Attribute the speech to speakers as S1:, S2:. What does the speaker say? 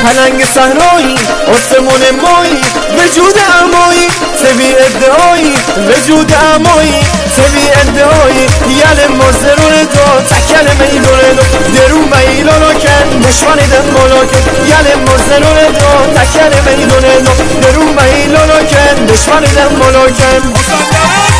S1: پلنگ صحرایی آسمون مایی وجود امایی سوی ادعایی وجود امایی سوی ادعایی یل مزرون تو تکل میلون تو درو میلونو کن نشانیدن ملاکن یل مزرون تو تکل میلون تو درو میلونو کن نشانیدن ملاکن